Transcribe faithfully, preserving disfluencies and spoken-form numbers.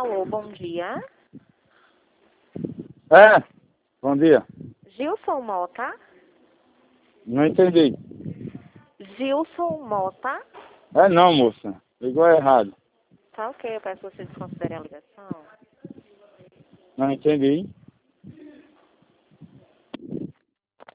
Alô, bom dia. É, bom dia. Gilson Mota? Não entendi. Gilson Mota? É não, moça. Ligou errado. Tá ok, eu peço que você desconsidere a ligação. Não entendi.